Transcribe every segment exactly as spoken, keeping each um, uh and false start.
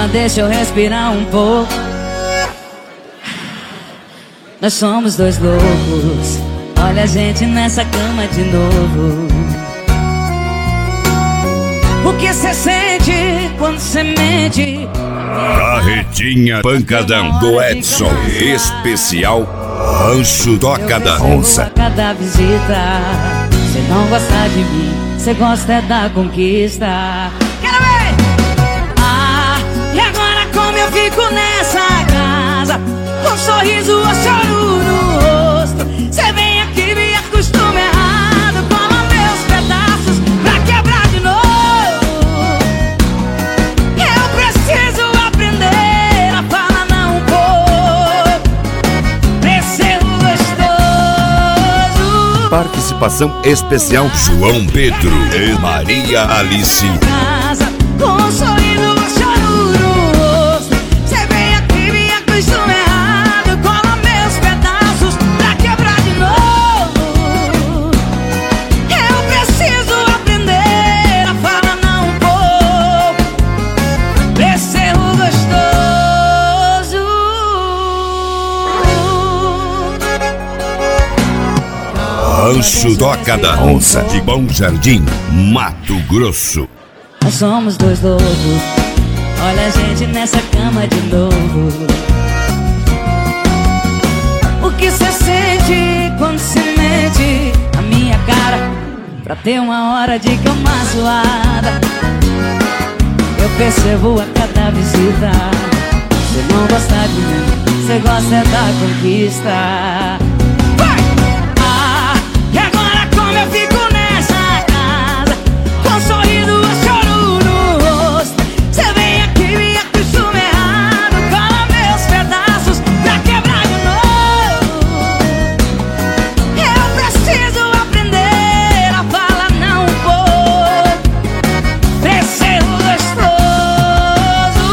Calma, deixa eu respirar um pouco. Nós somos dois loucos. Olha a gente nessa cama de novo. O que cê sente quando cê mente? Carretinha Pancadão do Edson. Especial Rancho Toca da Onça. Cada visita, cê não gosta de mim, cê gosta é da conquista. Quero ver! Ah, e agora como eu fico nessa casa, com um sorriso ou choro no rosto? Cê vem aqui, me acostuma errado, cola meus pedaços pra quebrar de novo. Eu preciso aprender a falar não um pouco, preciso gostoso. Participação especial João Pedro e Maria Alice. Casa, com um sorriso ou choro no rosto. Cê vem aqui, me acostuma errado, cola meus pedaços pra quebrar de novo. Eu preciso aprender a falar não um pouco, preciso gostoso. Rancho Toca da Onça de Bom Jardim, Mato Grosso. Nós somos dois loucos. Olha a gente nessa cama de novo. O que cê sente quando se mente a minha cara, pra ter uma hora de cama suada? Eu percebo a cada visita, cê não gosta de mim, cê gosta é da conquista. Vai! Ah, e agora como eu fico nessa casa, com um sorriso ou choro no rosto? Cê vem aqui, me acostuma errado, cola meus pedaços pra quebrar de novo. Eu preciso aprender a falar não um pouco, preciso gostoso.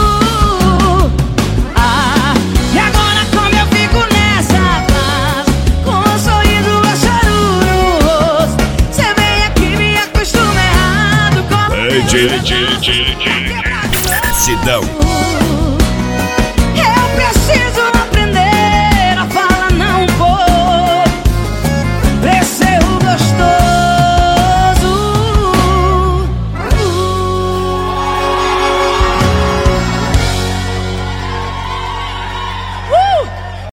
Ah, e agora como eu fico nessa casa, com um sorriso ou choro no rosto? Cê vem aqui, me acostuma errado, cola meus pedaços pra quebrar de novo. Sidão